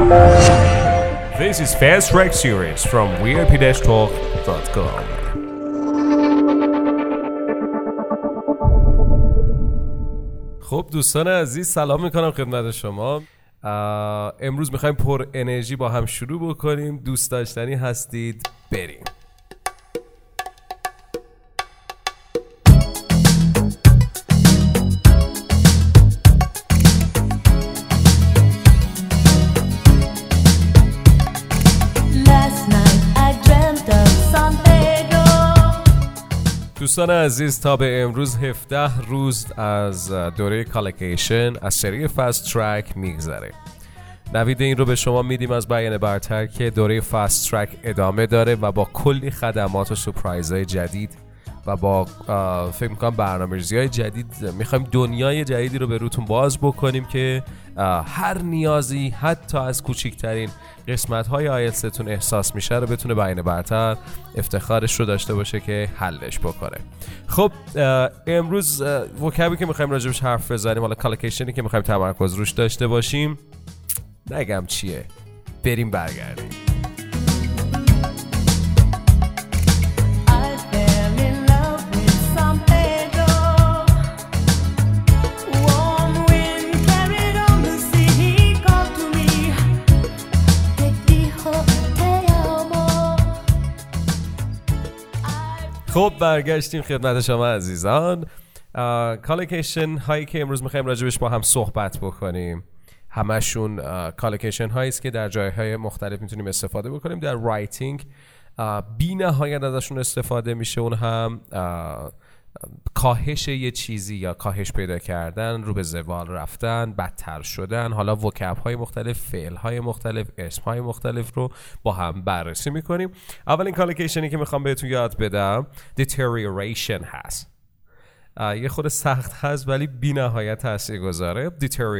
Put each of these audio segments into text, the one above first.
This is Fast Track Series from VIP-Talk.com. خب دوستان عزیز سلام میکنم خدمت شما. امروز میخوایم پر انرژی با هم شروع بکنیم. دوست داشتنی هستید، بریم. دوستان عزیز تا به امروز 17 روز از دوره کالکیشن از سری فست ترک میگذره. نوید این رو به شما میدیم از بیان برتر که دوره فست ترک ادامه داره و با کلی خدمات و سورپرایزهای جدید و با فکر میکنم برنامه‌ریزی‌های جدید میخوایم دنیای جدیدی رو به روتون باز بکنیم که هر نیازی حتی از کوچکترین قسمت‌های آیلتستون احساس میشه رو بتونه بیان برتر افتخارش رو داشته باشه که حلش بکنه. خب امروز وکبی که میخوایم راجبش حرف بزنیم، حالا کالکیشنی که میخوایم تمرکز روش داشته باشیم، نگم چیه، بریم برگردیم. خب برگشتیم خدمت شما عزیزان. کالکیشن هایی که امروز میخوایم راجبش با هم صحبت بکنیم همشون کالکیشن هایی است که در جایهای مختلف میتونیم استفاده بکنیم. در رایتینگ بی نهایت ازشون استفاده میشه. اون هم کاهش یه چیزی یا کاهش پیدا کردن، رو به زوال رفتن، بدتر شدن، حالا وکب های مختلف، فعل های مختلف، اسم های مختلف رو با هم بررسی میکنیم. اولین کالکیشنی که میخوام بهتون یاد بدم deterioration هست. یه خود سخت هست ولی بی نهایت تاثیرگذاره.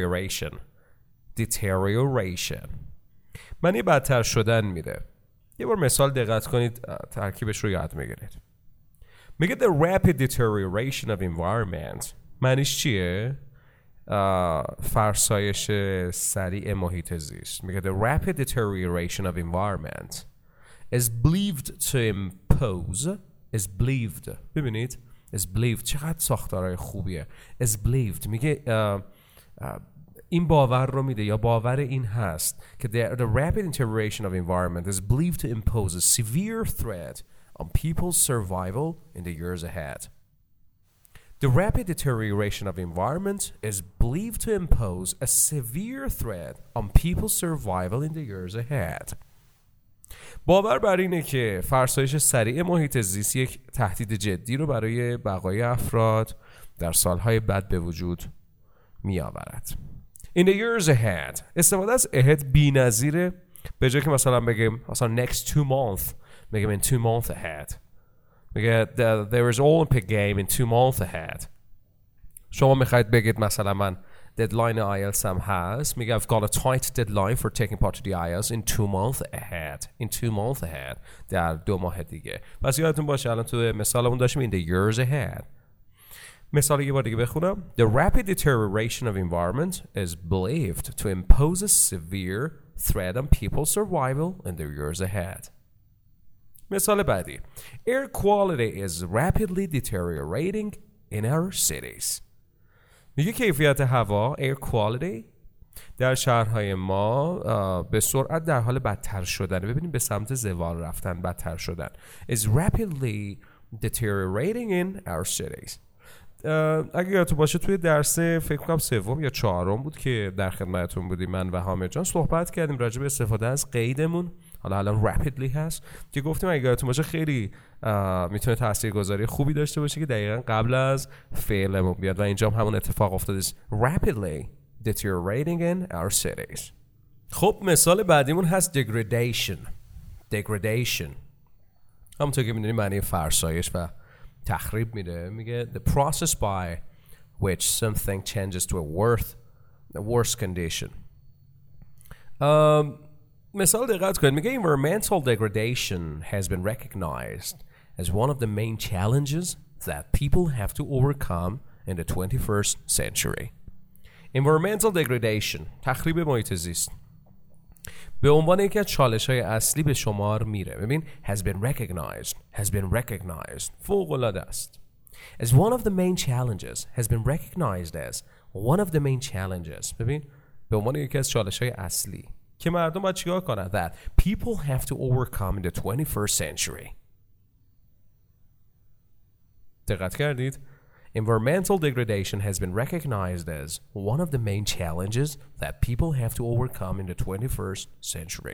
deterioration معنی بدتر شدن میده. یه بار مثال دقت کنید ترکیبش رو یاد میگیرید. میگه the rapid deterioration of environment معنیش چیه؟ فرسایش سریع محیط زیست. میگه the rapid deterioration of environment is believed to impose ببینید is believed چقدر ساختارهای خوبیه. is believed میگه این باور رو میده یا باور این هست که the rapid deterioration of environment is believed to impose a severe threat on people's survival in the years ahead. The rapid deterioration of environment is believed to impose a severe threat on people's survival in the years ahead. باور بر اینه که فرسایش سریع محیط زیست یک تهدید جدی رو برای بقای افراد در سالهای بعد به وجود می آورد. In the years ahead استفاده از ahead بی نظیره. به جای که مثلا بگیم مثلا next 2 months میگم in 2 months ahead. میگه there is Olympic game in 2 months ahead. شما میخواید بگید مثلا من deadline IELTS هم هست، میگه I've got a tight deadline for taking part to the IELTS in 2 months ahead. in 2 months ahead در 2 ماه دیگه. پس یادتون باشه الان تو مثالمون داشتیم in the years ahead. مثال یه بار دیگه بخونم. The rapid deterioration of environment is believed to impose a severe threat on people's survival in the years ahead. مثال بعدی. Air quality is rapidly deteriorating in our cities. میگه کیفیت هوا air quality در شهرهای ما به سرعت در حال بدتر شدن. ببینیم به سمت زوال رفتن، بدتر شدن. is rapidly deteriorating in our cities. اگه یادتون باشه توی درس فکر کنم 3 یا 4 بود که در خدمتتون بودیم من و حامد جان صحبت کردیم راجع به استفاده از قیدمون. حالا الان rapidly هست که گفتیم اگه یادتون باشه خیلی میتونه تاثیرگذاری خوبی داشته باشه که دقیقاً قبل از فعلمون بیاد و اینجا هم همون اتفاق افتاده. rapidly deteriorating in our cities. خب مثال بعدیمون هست degradation. همونطور که میدونیم معنی فرسایش و تخریب میده. میگه the process by which something changes to a worse condition. مثال دقت کنید. میگه environmental degradation has been recognized as one of the main challenges that people have to overcome in the 21st century. Environmental degradation تخریب محیط زیست به عنوان یکی از چالش‌های اصلی به شمار میره. ببین has been recognized فوق‌العاده است. as one of the main challenges has been recognized as one of the main challenges. ببین به عنوان یکی از چالش‌های اصلی که مردم باید چیکار کنن that people have to overcome in the 21st century. دقت کردید؟ Environmental degradation has been recognized as one of the main challenges that people have to overcome in the 21st century.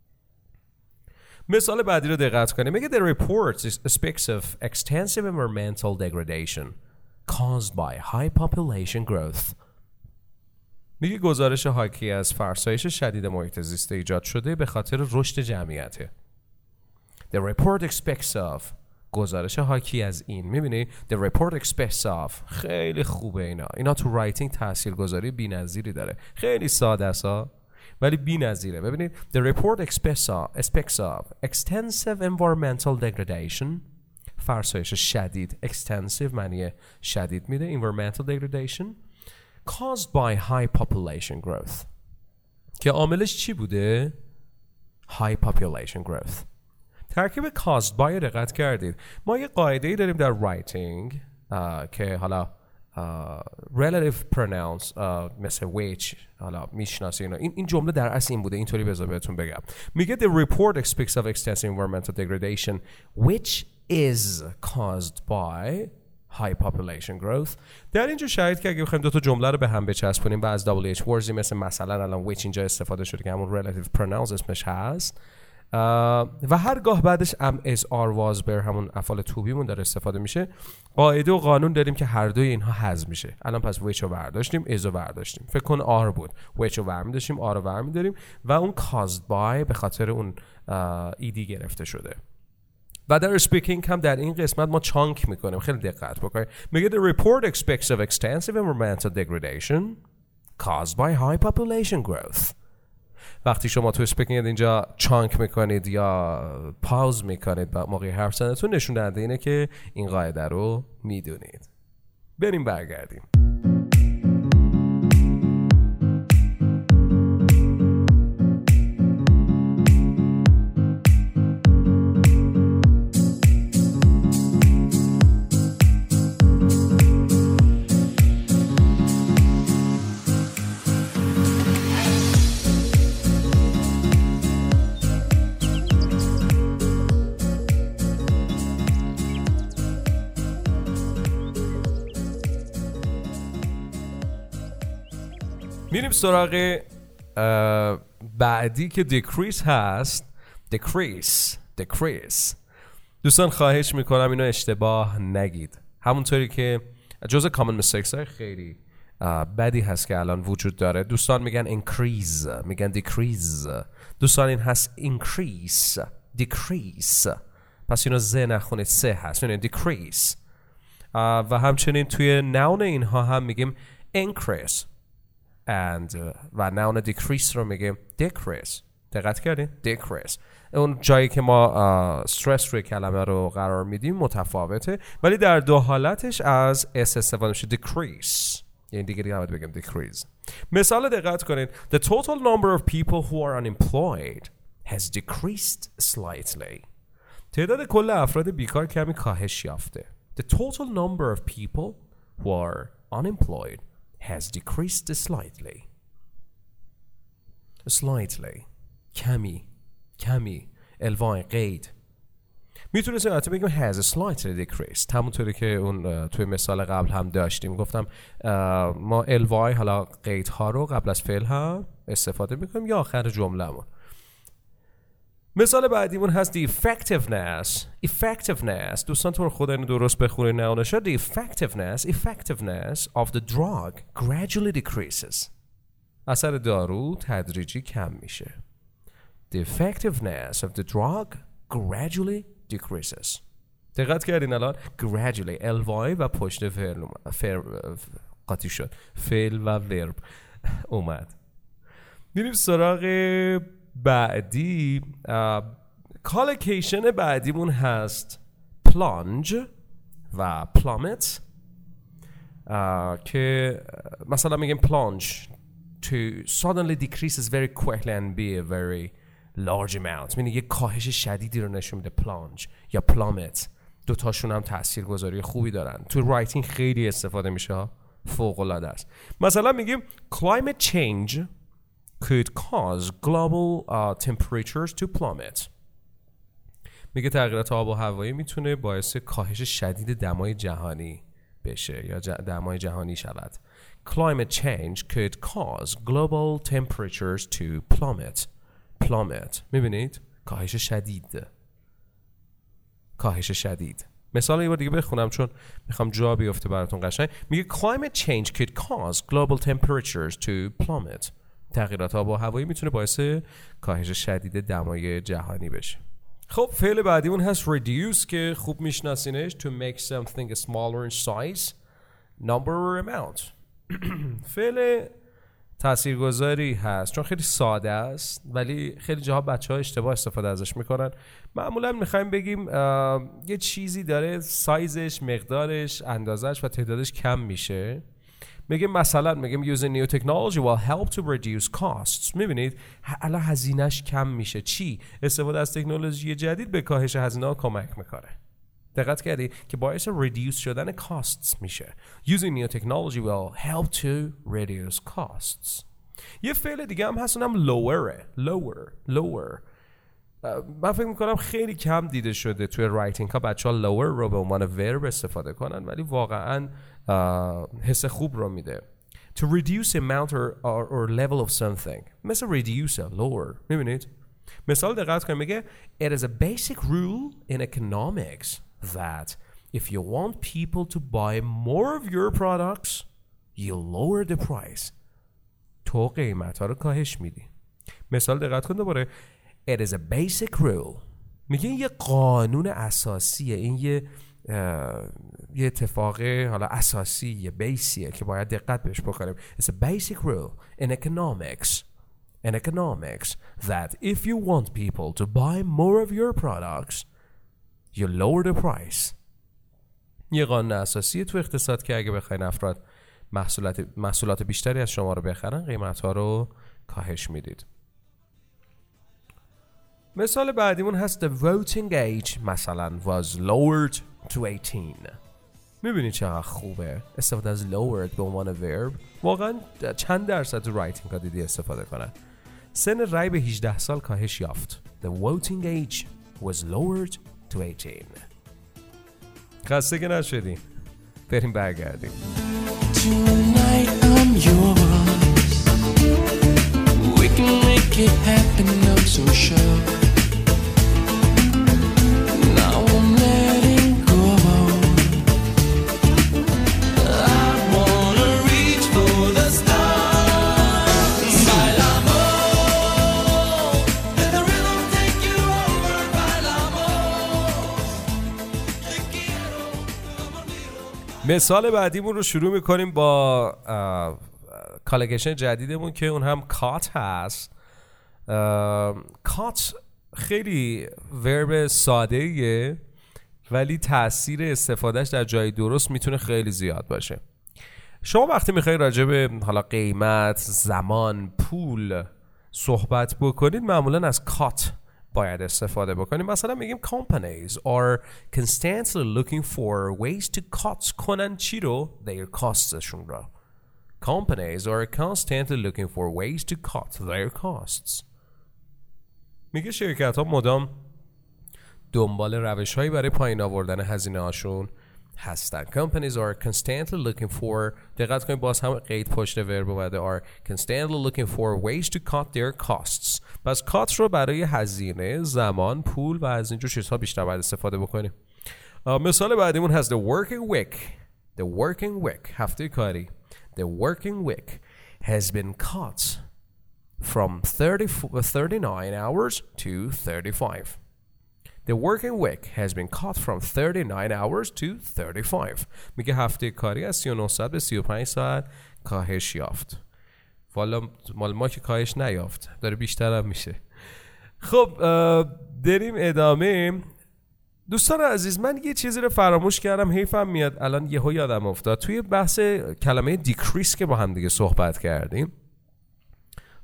مثال بعدی رو دقت کنیم. میگه the report speaks of extensive environmental degradation caused by high population growth. میگه گزارش حاکی از فرسایش شدید محیط زیست ایجاد شده به خاطر رشد جمعیته. The report expects of گزارش حاکی از این. میبینی the report expects of خیلی خوبه. اینا تو رایتینگ تاثیرگذاری بی‌نظیری داره. خیلی ساده است ولی بی‌نظیره. ببینید the report expects of extensive environmental degradation فرسایش شدید. extensive معنی شدید میده. environmental degradation caused by high population growth که عاملش چی بوده؟ high population growth. ترکیب caused by رو دقت کردید. ما یه قاعده‌ای داریم در رایتینگ که حالا relative pronouns مثل which حالا میشناسی اینا. این جمله در اصل این بوده. اینطوری بذار بهتون بگم. میگه the report speaks of extensive environmental degradation which is caused by high population growth. در اینجا شاید که اگه بخوایم دو تا جمله رو به هم بچسبونیم و از WH words مثلا الان which اینجا استفاده شده که همون relative pronouns اسمش هست و هرگاه بعدش am is are was were همون افعال to be مون داره استفاده میشه. قاعده و قانون داریم که هر دوی اینها حذف میشه. الان پس which رو برداشتیم is رو برداشتیم. فکر کن are بود which رو برمی داشتیم are رو برمی داریم و اون caused by به خاطر اون ایدی گرفته شده. و در speaking هم در این قسمت ما چانک میکنیم. خیلی دقت بکنید. میگه the report expects of extensive environmental degradation caused by high population growth. وقتی شما تو اسپیکینگ اینجا چانک میکنید یا پاوز میکنید با موقع حرف زدنتون نشون دهنده اینه که این قاعده رو میدونید. بریم برگردیم. میریم سراغ بعدی که decrease هست. decrease دوستان خواهش میکنم اینو اشتباه نگید. همونطوری که جزء common mistakes های خیلی بدی هست که الان وجود داره. دوستان میگن increase میگن decrease. دوستان این هست decrease پس اینو ز نخونید سه هست. اینو decrease و همچنین توی noun اینها هم میگیم increase و noun decrease رو میگیم decrease. دقت کردین؟ decrease. اون جایی که ما stress روی کلمه رو قرار میدیم متفاوته ولی در دو حالتش از s استفاده میشه decrease. یعنی دیگه نباید بگم decrease. مثال دقت کنید. The total number of people who are unemployed has decreased slightly. تعداد کل افراد بیکار کمی کاهش یافته. The total number of people who are unemployed has decreased slightly. کمی الوان قید. میتونستیم البته بگیم has slightly decreased همونطوری که اون توی مثال قبل هم داشتیم. گفتم ما الوان حالا قیدها رو قبل از فعل هم استفاده میکنیم یا آخر جمله‌مون. مثال بعدیمون هست the effectiveness. دوستان تو خدا اینو درست بخونید نه اونشا. The effectiveness of the drug gradually decreases. اثر دارو تدریجی کم میشه. The effectiveness of the drug gradually decreases. دقت کردین الان gradually الوای و پشت فعل قاطی شد. فعل و ورب اومد. میریم سراغ بعدی. کالوکیشن بعدیمون هست plunge و plummet که مثلا میگیم plunge to suddenly decreases very quickly and be a very large amount. یعنی یه کاهش شدیدی رو نشون میده. plunge یا plummet، دوتاشون هم تاثیرگذاری خوبی دارن. تو رایتینگ خیلی استفاده میشه، فوق العاده است. مثلا میگیم climate change could cause global temperatures to plummet. میگه تغییرات آب و هوایی میتونه باعث کاهش شدید دمای جهانی بشه یا دمای جهانی شود. Climate change could cause global temperatures to plummet. plummet. میبینید؟ کاهش شدید. مثال یه بار دیگه بخونم چون میخوام جا بیفته براتون قشنگ. میگه climate change could cause global temperatures to plummet. تغییرات آب و هوایی میتونه باعث کاهش شدید دمای جهانی بشه. خب فعل بعدیمون هست reduce که خوب میشناسینش. to make something smaller in size, number or amount. فعل تاثیرگذاری هست چون خیلی ساده است ولی خیلی جاها بچه‌ها اشتباه استفاده ازش میکنن. معمولا میخوایم بگیم یه چیزی داره سایزش، مقدارش، اندازش و تعدادش کم میشه. میگیم مثلا using new technology will help to reduce costs. میبینید الان هزینهش کم میشه. چی؟ استفاده از تکنولوژی جدید به کاهش هزینه ها کمک میکنه. دقت کردی که باعث reduce شدن costs میشه. Using new technology will help to reduce costs. یه فعل دیگه هم هست اونم lower. من فکر میکنم خیلی کم دیده شده توی رایتینگ ها بچه ها lower رو به عنوان verb استفاده کنن ولی واقعا حس خوب رو میده. To reduce amount or level of something. مثل reduce lower. میبینید؟ مثال دقت کنید میگه It is a basic rule in economics that if you want people to buy more of your products you lower the price. تو قیمت ها رو کاهش میدی. مثال دقت کنید دوباره It is a basic rule. میگه این یه قانون اساسیه. این یه اتفاق حالا اساسی، یه بیسیه که باید دقت بهش بکنیم. It's a basic rule in economics that if you want people to buy more of your products you lower the price. یه قانون اساسی تو اقتصاد که اگه بخواین افراد محصولات بیشتری از شما رو بخرن قیمت‌ها رو کاهش میدید. مثال بعدیمون هست the voting age مثلا was lowered to 18. میبینید چقدر خوبه استفاده از lowered به عنوان verb. واقعا چند درصد تو رایتینگ ها دیدی استفاده کنن. سن رای به 18 سال کاهش یافت. The voting age was lowered to 18. خسته که نشدیم. بریم برگردیم. Tonight I'm yours. We can make it happen, I'm so sure. Now I'm letting go. I wanna reach for the stars. Bailamos, let the rhythm take you over. Bailamos, te quiero, مثال بعدیمون رو شروع میکنیم با کالکشن جدیدمون که اون هم کات هست. کات خیلی ورب ساده‌ایه ولی تأثیر استفادهش در جای درست میتونه خیلی زیاد باشه. شما وقتی میخوایی راجع به حالا قیمت، زمان، پول صحبت بکنید معمولا از کات باید استفاده بکنیم. مثلا میگیم companies are constantly looking for ways to cut کنن چی رو؟ their costsشون رو. Companies are constantly looking for ways to cut their costs. میگه شرکت ها مدام دنبال روش هایی برای پایین آوردن هزینه هاشون هستن. Companies are constantly looking for دقت کنید باز هم قید پشت ورب اومده are constantly looking for ways to cut their costs. پس کات رو برای هزینه، زمان، پول و از اینجور چیزها بیشتر باید استفاده بکنیم. مثال بعدیمون هست the working week هفته کاری. The working week has been cut from 39 hours to 35. The working week has been cut from 39 hours to 35. میگه هفته کاری از 39 ساعت به 35 ساعت کاهش یافت. والا مال ما که کاهش نیافت، داره بیشتر هم میشه. خب بریم ادامه. دوستان عزیز من یه چیزی رو فراموش کردم، حیفم میاد الان یهو یادم افتاد. توی بحث کلمه decrease که با هم دیگه صحبت کردیم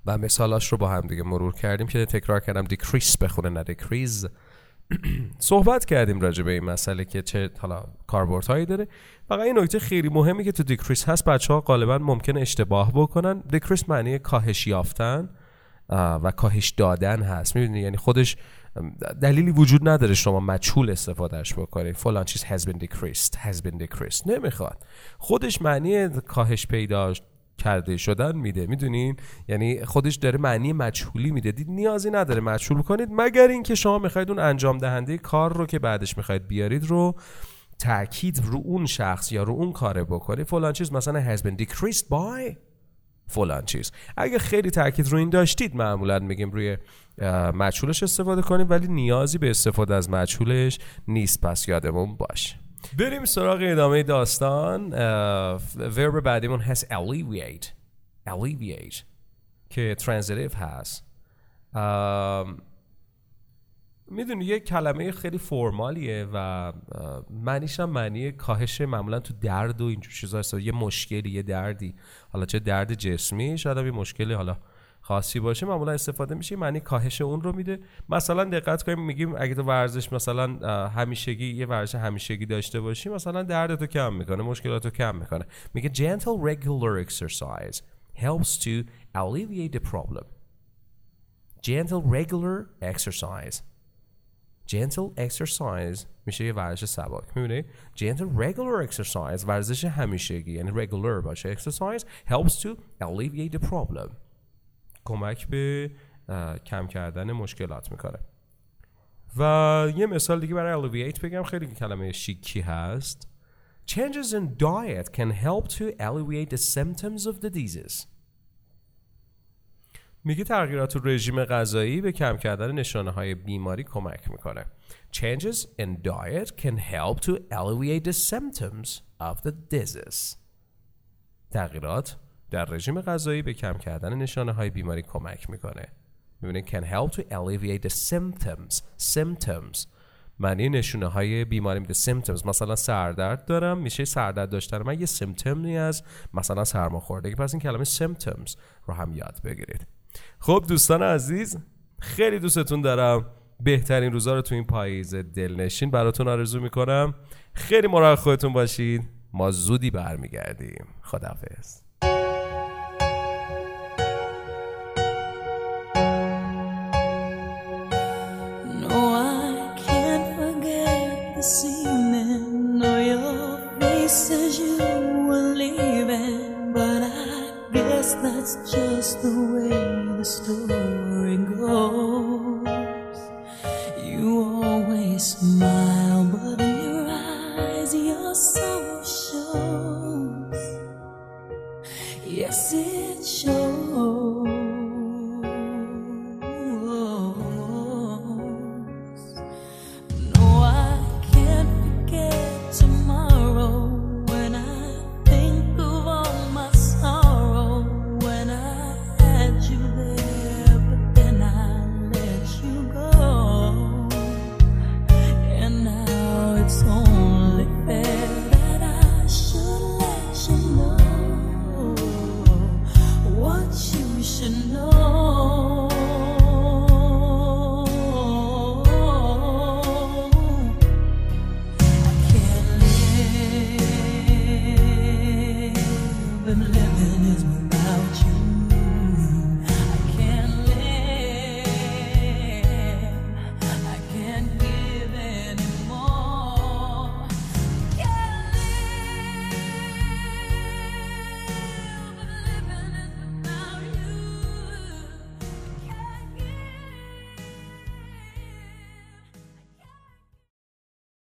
و مثالاش رو با هم دیگه مرور کردیم که تکرار کردم decrease بخونه نه decrease. صحبت کردیم راجع به این مسئله که چه حالا کاربردهایی داره. فقط این نکته خیلی مهمی که تو دیکریس هست بچه‌ها غالبا ممکنه اشتباه بکنن. دیکریس معنی کاهش یافتن و کاهش دادن هست. می‌بینید یعنی خودش دلیلی وجود نداره شما مجهول استفادهش بکنید. فلان چیز has been decreased نمیخواد. خودش معنی کاهش پیدا کرده شدن میده. میدونین یعنی خودش داره معنی مجهولی میده. نیازی نداره مجهول کنید مگر اینکه شما میخواید اون انجام دهنده کار رو که بعدش میخواید بیارید رو تأکید رو اون شخص یا رو اون کاره بکنید. فلان چیز مثلا has been decreased by فلان چیز. اگه خیلی تأکید رو این داشتید معمولا میگیم روی مجهولش استفاده کنیم، ولی نیازی به استفاده از مجهولش نیست. پس یادمون باشه. بریم سراغ ادامه داستان. ورب بعدیمون هست alleviate که transitive هست. میدونی یک کلمه خیلی فرمالیه و معنیش هم معنی کاهش معمولا تو درد و اینجور چیزا هست. یه مشکلی، یه دردی، حالا چه درد جسمی شاید هم یه مشکلی حالا خاصی باشه، معمولا استفاده میشه معنی کاهش اون رو میده. مثلا دقت کنیم میگیم اگه تو ورزش مثلا همیشگی یه ورزش همیشگی داشته باشی مثلا دردتو کم میکنه، مشکلاتو کم میکنه. میگه gentle regular exercise helps to alleviate the problem. gentle regular exercise میشه یه ورزش سبک. میبینی gentle regular exercise ورزش همیشگی یعنی regular باشه. exercise helps to alleviate the problem کمک به کم کردن مشکلات میکنه. و یه مثال دیگه برای alleviate بگم، خیلی کلمه شیکی هست. Changes in diet can help to alleviate the symptoms of the disease. میگه تغییرات تو رژیم غذایی به کم کردن نشانه های بیماری کمک میکنه. Changes in diet can help to alleviate the symptoms of the disease. تغییرات در رژیم غذایی به کم کردن نشانه های بیماری کمک میکنه. میبینید can help to alleviate the symptoms معنی نشونه های بیماری میده. symptoms مثلا سردرد دارم، میشه سردرد داشتن من یه سیمپتومی از مثلا سرماخوردگی. پس این کلمه symptoms رو هم یاد بگیرید. خب دوستان عزیز خیلی دوستتون دارم. بهترین روزا رو تو این پاییز دلنشین براتون آرزو میکنم. خیلی مراقب خودتون باشید. ما زودی برمیگردیم. خداحافظ.